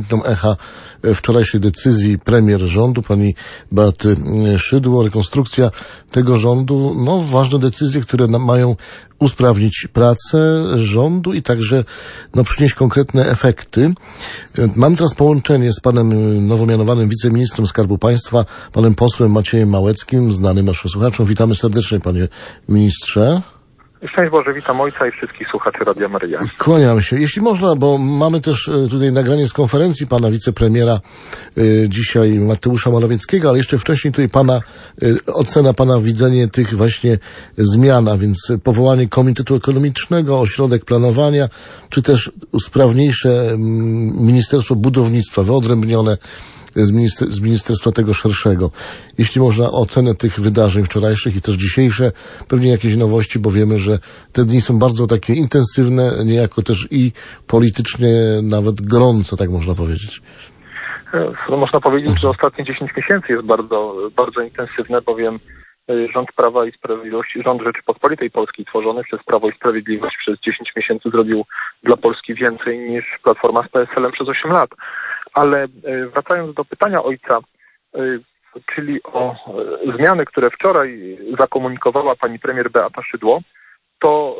dźwiękną echa wczorajszej decyzji premier rządu, pani Beaty Szydło. Rekonstrukcja tego rządu, ważne decyzje, które mają usprawnić pracę rządu i także przynieść konkretne efekty. Mam teraz połączenie z panem nowo mianowanym wiceministrem Skarbu Państwa, panem posłem Maciejem Małeckim, znanym naszym słuchaczom. Witamy serdecznie, panie ministrze. Szczęść Boże, witam ojca i wszystkich słuchaczy Radia Maryja. Kłaniam się. Jeśli można, bo mamy też tutaj nagranie z konferencji pana wicepremiera dzisiaj Mateusza Morawieckiego, ale jeszcze wcześniej tutaj ocena pana widzenie tych właśnie zmian, a więc powołanie Komitetu Ekonomicznego, Ośrodek Planowania, czy też sprawniejsze Ministerstwo Budownictwa, wyodrębnione z ministerstwa tego szerszego. Jeśli można ocenę tych wydarzeń wczorajszych i też dzisiejsze, pewnie jakieś nowości, bo wiemy, że te dni są bardzo takie intensywne, niejako też i politycznie nawet gorąco, tak można powiedzieć. Można powiedzieć, że ostatnie 10 miesięcy jest bardzo, bardzo intensywne, bowiem rząd Prawa i Sprawiedliwości, rząd Rzeczypospolitej Polskiej tworzony przez Prawo i Sprawiedliwość przez 10 miesięcy zrobił dla Polski więcej niż Platforma z PSL-em przez 8 lat. Ale wracając do pytania ojca, czyli o zmiany, które wczoraj zakomunikowała pani premier Beata Szydło, to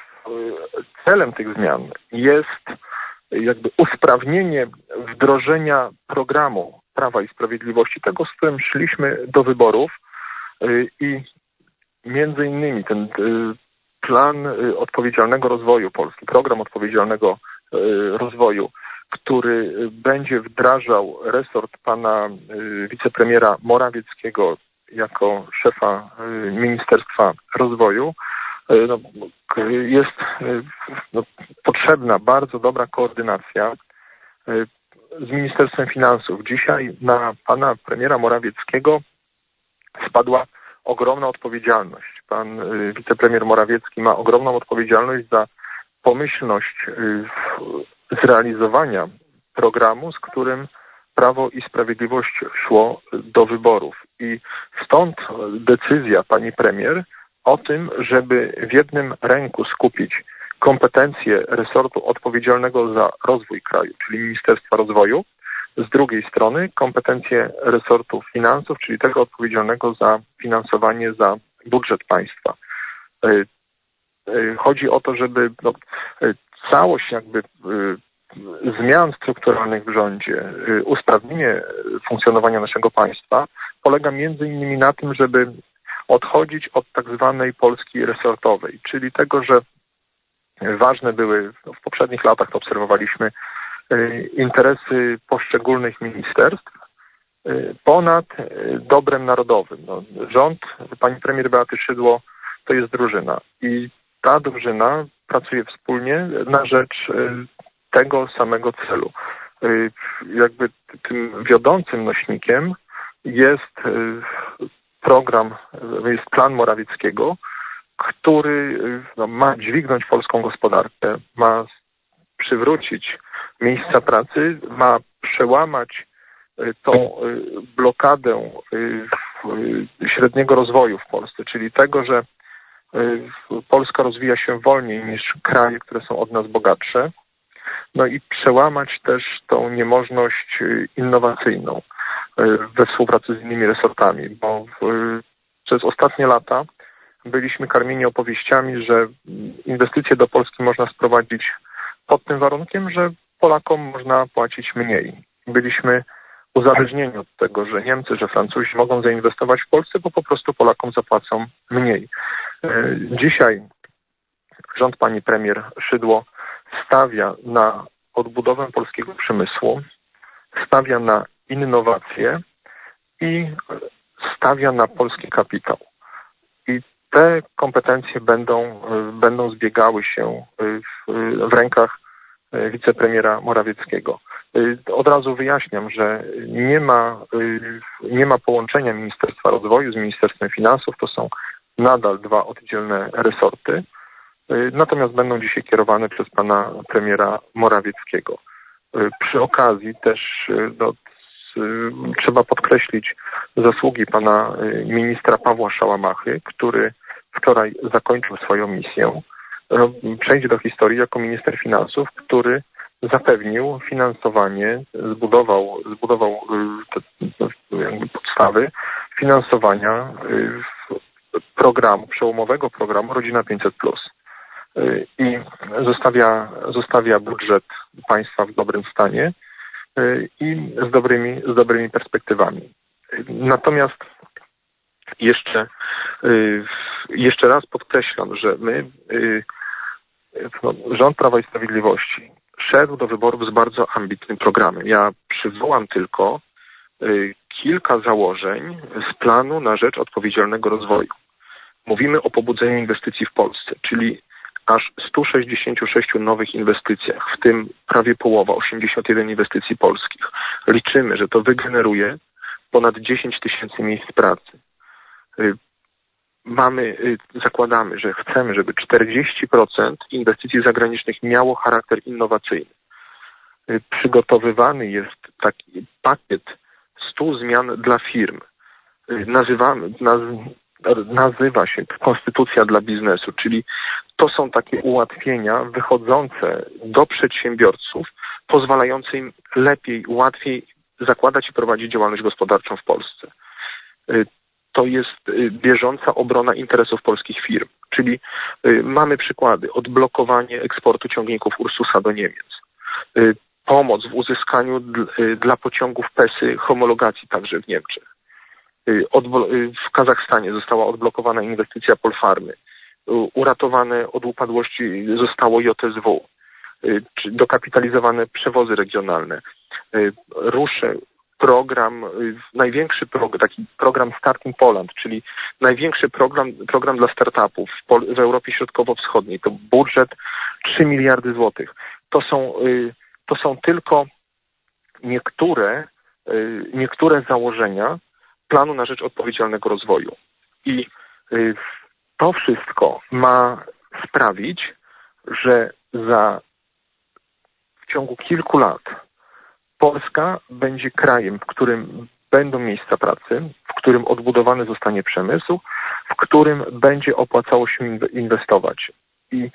celem tych zmian jest jakby usprawnienie wdrożenia programu Prawa i Sprawiedliwości, tego, z którym szliśmy do wyborów i między innymi ten plan odpowiedzialnego rozwoju Polski, program odpowiedzialnego rozwoju, który będzie wdrażał resort pana wicepremiera Morawieckiego jako szefa Ministerstwa Rozwoju, jest potrzebna bardzo dobra koordynacja z Ministerstwem Finansów. Dzisiaj na pana premiera Morawieckiego spadła ogromna odpowiedzialność. Pan wicepremier Morawiecki ma ogromną odpowiedzialność za pomyślność zrealizowania programu, z którym Prawo i Sprawiedliwość szło do wyborów. I stąd decyzja pani premier o tym, żeby w jednym ręku skupić kompetencje resortu odpowiedzialnego za rozwój kraju, czyli Ministerstwa Rozwoju, z drugiej strony kompetencje resortu finansów, czyli tego odpowiedzialnego za finansowanie, za budżet państwa. Chodzi o to, żeby całość jakby zmian strukturalnych w rządzie, usprawnienie funkcjonowania naszego państwa polega między innymi na tym, żeby odchodzić od tak zwanej Polski resortowej, czyli tego, że ważne były, w poprzednich latach to obserwowaliśmy, interesy poszczególnych ministerstw ponad dobrem narodowym. Rząd pani premier Beaty Szydło to jest drużyna i ta drużyna pracuje wspólnie na rzecz tego samego celu. Jakby tym wiodącym nośnikiem jest plan Morawieckiego, który ma dźwignąć polską gospodarkę, ma przywrócić miejsca pracy, ma przełamać tą blokadę średniego rozwoju w Polsce, czyli tego, że Polska rozwija się wolniej niż kraje, które są od nas bogatsze, i przełamać też tą niemożność innowacyjną we współpracy z innymi resortami, bo przez ostatnie lata byliśmy karmieni opowieściami, że inwestycje do Polski można sprowadzić pod tym warunkiem, że Polakom można płacić mniej. Byliśmy uzależnieni od tego, że Niemcy, że Francuzi mogą zainwestować w Polsce, bo po prostu Polakom zapłacą mniej. Dzisiaj rząd pani premier Szydło stawia na odbudowę polskiego przemysłu, stawia na innowacje i stawia na polski kapitał. I te kompetencje będą zbiegały się w rękach wicepremiera Morawieckiego. Od razu wyjaśniam, że nie ma połączenia Ministerstwa Rozwoju z Ministerstwem Finansów. To są nadal dwa oddzielne resorty. Natomiast będą dzisiaj kierowane przez pana premiera Morawieckiego. Przy okazji też trzeba podkreślić zasługi pana ministra Pawła Szałamachy, który wczoraj zakończył swoją misję. Przejdzie do historii jako minister finansów, który zapewnił finansowanie, zbudował te jakby podstawy finansowania przełomowego programu Rodzina 500+. I zostawia budżet państwa w dobrym stanie i z dobrymi perspektywami. Natomiast jeszcze raz podkreślam, że rząd Prawa i Sprawiedliwości szedł do wyborów z bardzo ambitnym programem. Ja przywołam tylko kilka założeń z planu na rzecz odpowiedzialnego rozwoju. Mówimy o pobudzeniu inwestycji w Polsce, czyli aż 166 nowych inwestycjach, w tym prawie połowa, 81 inwestycji polskich. Liczymy, że to wygeneruje ponad 10 tysięcy miejsc pracy. Zakładamy, że chcemy, żeby 40% inwestycji zagranicznych miało charakter innowacyjny. Przygotowywany jest taki pakiet 100 zmian dla firm. Nazywa się Konstytucja dla biznesu, czyli to są takie ułatwienia wychodzące do przedsiębiorców, pozwalające im lepiej, łatwiej zakładać i prowadzić działalność gospodarczą w Polsce. To jest bieżąca obrona interesów polskich firm, czyli mamy przykłady: odblokowanie eksportu ciągników Ursusa do Niemiec, pomoc w uzyskaniu dla pociągów PESY homologacji także w Niemczech. W Kazachstanie została odblokowana inwestycja Polfarmy, uratowane od upadłości zostało JSW, dokapitalizowane przewozy regionalne. Ruszy taki program Start in Poland, czyli największy program dla startupów w Europie Środkowo-Wschodniej. To budżet 3 miliardy złotych. To są tylko niektóre założenia planu na rzecz odpowiedzialnego rozwoju. I to wszystko ma sprawić, że w ciągu kilku lat Polska będzie krajem, w którym będą miejsca pracy, w którym odbudowany zostanie przemysł, w którym będzie opłacało się inwestować. I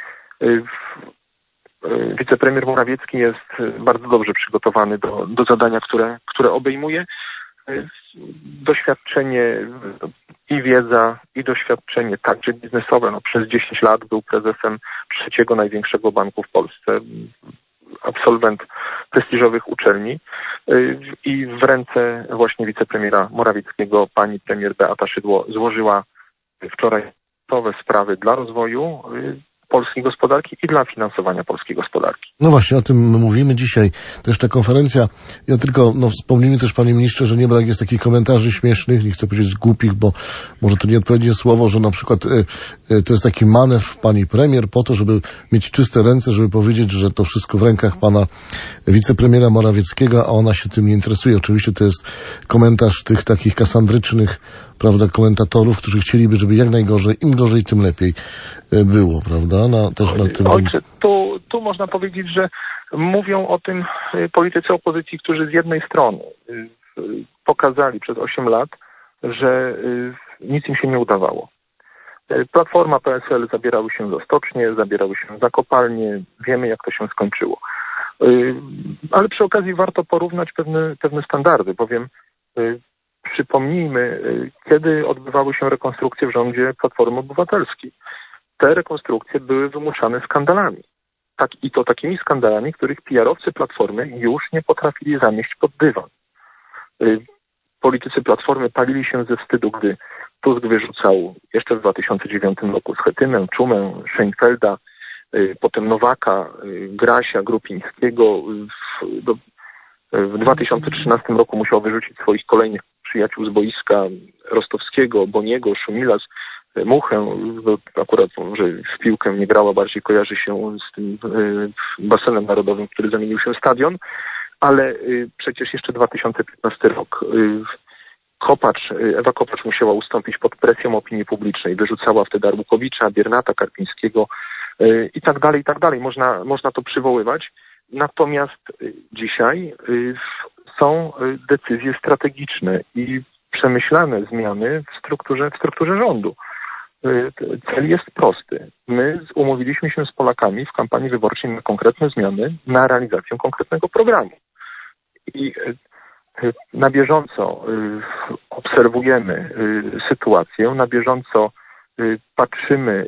wicepremier Morawiecki jest bardzo dobrze przygotowany do zadania, które obejmuje. Doświadczenie i wiedza, i doświadczenie także biznesowe. Przez 10 lat był prezesem trzeciego największego banku w Polsce, absolwent prestiżowych uczelni, i w ręce właśnie wicepremiera Morawieckiego pani premier Beata Szydło złożyła wczoraj nowe sprawy dla rozwoju polskiej gospodarki i dla finansowania polskiej gospodarki. No właśnie, o tym mówimy dzisiaj. Też ta konferencja, ja tylko wspomnijmy też, panie ministrze, że nie brak jest takich komentarzy śmiesznych, nie chcę powiedzieć głupich, bo może to nieodpowiednie słowo, że na przykład to jest taki manewr pani premier po to, żeby mieć czyste ręce, żeby powiedzieć, że to wszystko w rękach pana wicepremiera Morawieckiego, a ona się tym nie interesuje. Oczywiście to jest komentarz tych takich kasandrycznych, prawda, komentatorów, którzy chcieliby, żeby jak najgorzej, im gorzej, tym lepiej było, prawda? Ojcze, tu można powiedzieć, że mówią o tym politycy opozycji, którzy z jednej strony pokazali przez 8 lat, że nic im się nie udawało. Platforma, PSL zabierały się za stocznie, zabierały się za kopalnie, wiemy, jak to się skończyło. Ale przy okazji warto porównać pewne standardy, bowiem przypomnijmy, kiedy odbywały się rekonstrukcje w rządzie Platformy Obywatelskiej. Te rekonstrukcje były wymuszane skandalami. I to takimi skandalami, których PR-owcy Platformy już nie potrafili zamieść pod dywan. Politycy Platformy palili się ze wstydu, gdy Tusk wyrzucał jeszcze w 2009 roku Schetynę, Czumę, Szejnfelda, potem Nowaka, Grasia, Grupińskiego. W 2013 roku musiał wyrzucić swoich kolejnych przyjaciół z boiska Rostowskiego, Boniego, Szumilas, Muchę, akurat, że w piłkę nie grała, bardziej kojarzy się z tym basenem narodowym, który zamienił się w stadion, ale przecież jeszcze 2015 rok. Ewa Kopacz musiała ustąpić pod presją opinii publicznej, wyrzucała wtedy Arłukowicza, Biernata, Karpińskiego i tak dalej, i tak dalej. Można to przywoływać. Natomiast dzisiaj są decyzje strategiczne i przemyślane zmiany w strukturze rządu. cel jest prosty. My umówiliśmy się z Polakami w kampanii wyborczej na konkretne zmiany, na realizację konkretnego programu. I na bieżąco obserwujemy sytuację, na bieżąco patrzymy,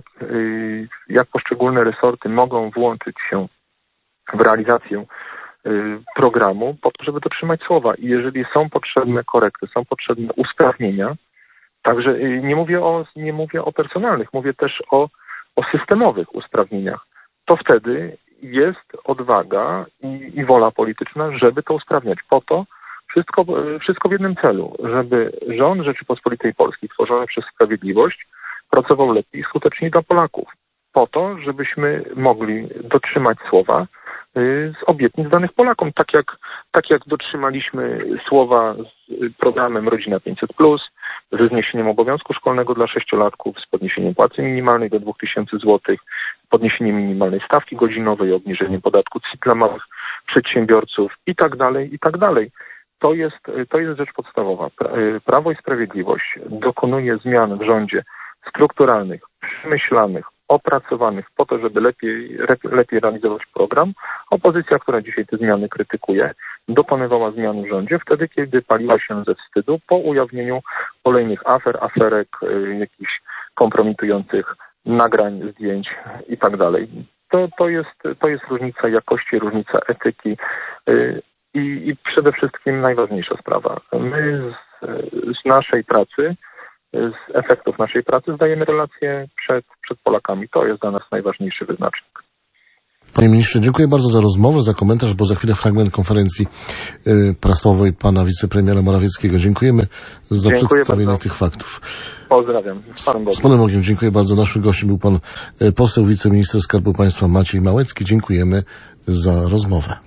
jak poszczególne resorty mogą włączyć się w realizację programu po to, żeby dotrzymać słowa. I jeżeli są potrzebne korekty, są potrzebne usprawnienia, także nie mówię o personalnych, mówię też o systemowych usprawnieniach, to wtedy jest odwaga i wola polityczna, żeby to usprawniać. Po to wszystko w jednym celu, żeby rząd Rzeczypospolitej Polskiej tworzony przez Sprawiedliwość pracował lepiej i skuteczniej dla Polaków. Po to, żebyśmy mogli dotrzymać słowa z obietnic danych Polakom. Tak jak dotrzymaliśmy słowa z programem Rodzina 500+, ze zniesieniem obowiązku szkolnego dla 6-latków, z podniesieniem płacy minimalnej do 2000 zł, podniesieniem minimalnej stawki godzinowej, obniżeniem podatku CIT dla małych przedsiębiorców i tak dalej, i tak dalej. To jest rzecz podstawowa. Prawo i Sprawiedliwość dokonuje zmian w rządzie strukturalnych, przemyślanych, opracowanych po to, żeby lepiej realizować program. Opozycja, która dzisiaj te zmiany krytykuje, dokonywała zmian w rządzie wtedy, kiedy paliła się ze wstydu po ujawnieniu kolejnych aferek, jakichś kompromitujących nagrań, zdjęć i tak dalej. To jest różnica jakości, różnica etyki i przede wszystkim najważniejsza sprawa. My z naszej pracy, z efektów naszej pracy zdajemy relację przed Polakami. To jest dla nas najważniejszy wyznacznik. Panie ministrze, dziękuję bardzo za rozmowę, za komentarz, bo za chwilę fragment konferencji prasowej pana wicepremiera Morawieckiego. Dziękujemy za przedstawienie bardzo tych faktów. Pozdrawiam. Z Panem Bogiem. Dziękuję bardzo. Naszym gościem był pan poseł, wiceminister Skarbu Państwa Maciej Małecki. Dziękujemy za rozmowę.